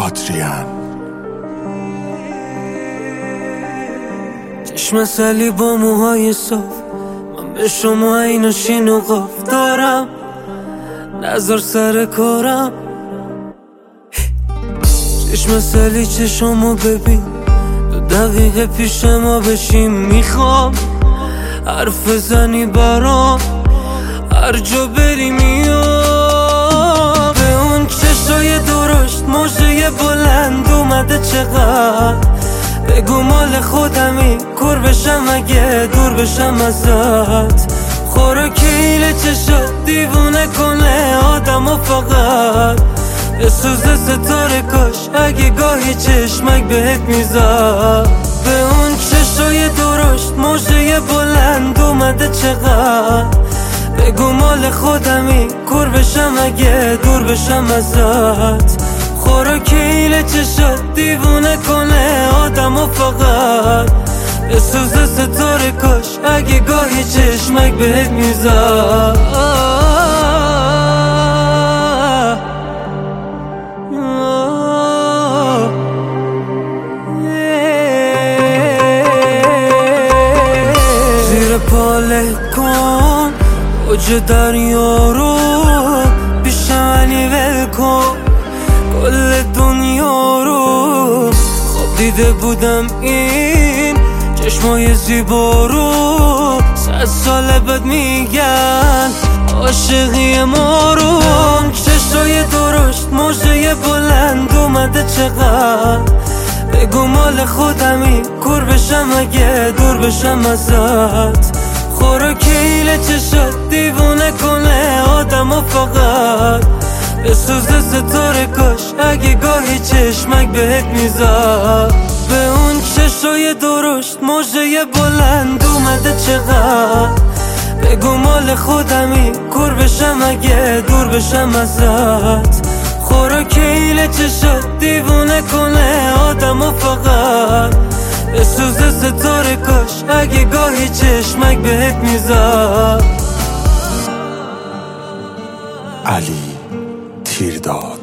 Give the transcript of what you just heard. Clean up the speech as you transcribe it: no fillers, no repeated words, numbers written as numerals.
آدریان. چشم سلی با موهای صاف، من به شما این شین و قاف دارم، نظر سر کارم. چشم سلی چشمو ببین، 2 دقیقه پیش ما بشیم. میخوام حرف زنی برام، هر جا بری میام. به اون چشای درشت موجه بلند اومده چقدر، بگو مال خودمی، کور بشم اگه دور بشم ازت. خوراکیل چشات دیوونه کنه آدم و فقط بسوزه ستاره کاش اگه گاهی چشمک بهت میزد. به اون چشای درشت موجه بلند اومده چقدر، بگو مال خودمی، کور بشم اگه دور بشم ازت. خوراکیل چشات دیوونه کنه آدم و فقط بسوزه ستاره کاش اگه گاهی چشمک بهت میزد. زیر پاله کن اوج دریا رو، پیشم علی ول کن کل دنیا رو. خواب دیده بودم این چشمای زیبا رو، 100 سال بعد میگن عاشقی ما رو. چشای درشت موجه بلند اومده چقدر، بگو مال خودمی، کور بشم اگه دور بشم ازت. خوراکیل چشات دیوونه کنه آدم و فقط بسوزه ستاره کاش اگه گاهی چشمک بهت میزد. به اون چشای درشت موجه بلند اومده چقدر، بگو مال خودمی، کور بشم اگه دور بشم ازت. خوراکیل چشات دیوونه کنه آدم و فقط بسوزه ستاره کاش اگه گاهی چشمک بهت میزد. علی تیرداد.